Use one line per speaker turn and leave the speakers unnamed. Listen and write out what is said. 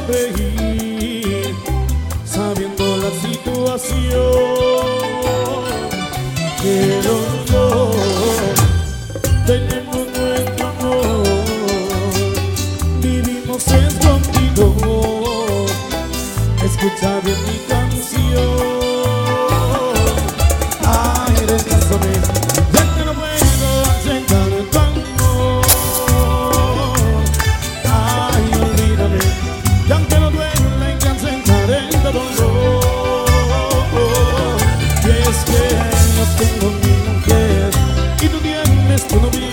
sonreír sabiendo la situación que los dos tenemos nuestro amor, vivimos escondidos. Escucha bien mi canción. Ay, descánzame, ya que no puedo aceptar tu amor. Ay, olvídame, ya que no duele que aceptar el dolor. Y es que yo tengo mi mujer y tú tienes tu novio.